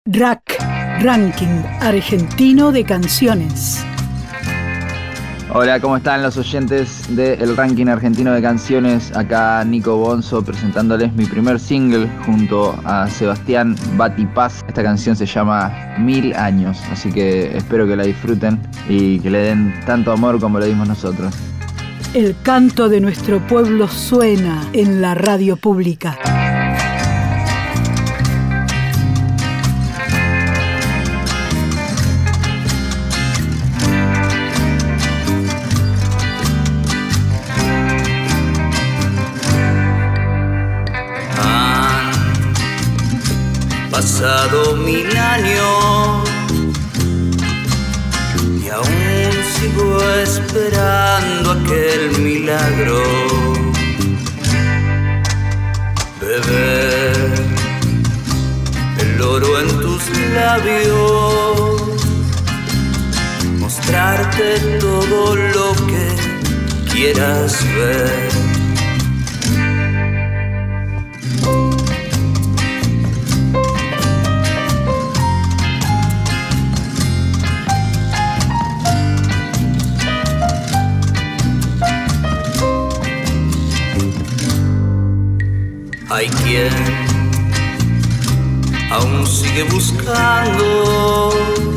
RAC, Ranking Argentino de Canciones. Hola, ¿cómo están los oyentes del Ranking Argentino de Canciones? Acá Nico Bonzo presentándoles mi primer single junto a Sebastián Batipaz. Esta canción se llama 1000 años, así que espero que la disfruten y que le den tanto amor como le dimos nosotros. El canto de nuestro pueblo suena en la radio pública. Pasado 1000 años y aún sigo esperando aquel milagro. Beber el oro en tus labios, mostrarte todo lo que quieras ver. Hay quien aún sigue buscando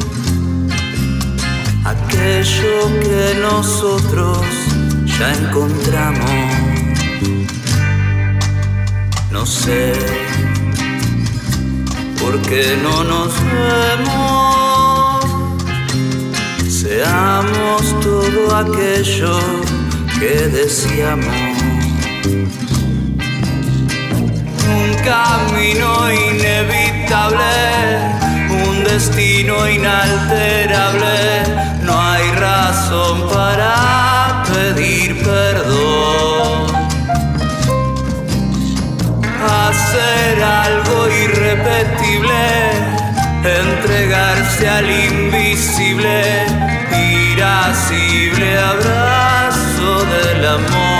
aquello que nosotros ya encontramos. No sé por qué no nos vemos. Seamos todo aquello que deseamos. Un camino inevitable, un destino inalterable. No hay razón para pedir perdón. Hacer algo irrepetible, entregarse al invisible, irascible abrazo del amor.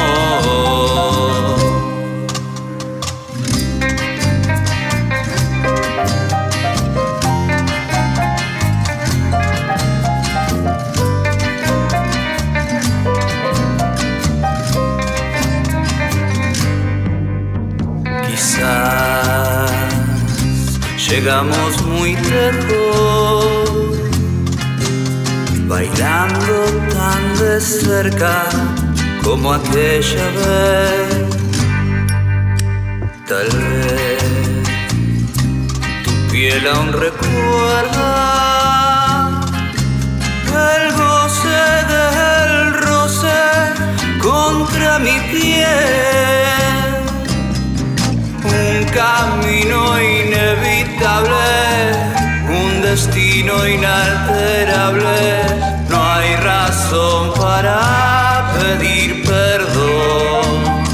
Llegamos muy lejos, bailando tan de cerca como aquella vez. Tal vez tu piel aún recuerda el goce del roce contra mi piel. Un camino inevitable, un destino inalterable. No hay razón para pedir perdón.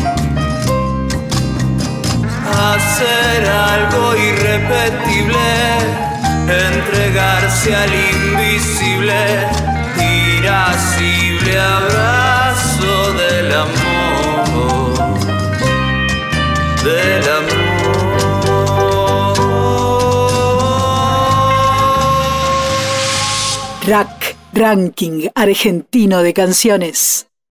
Hacer algo irrepetible, entregarse al invisible, irascible abrazo del amor. Del amor. RAC, Ranking Argentino de Canciones.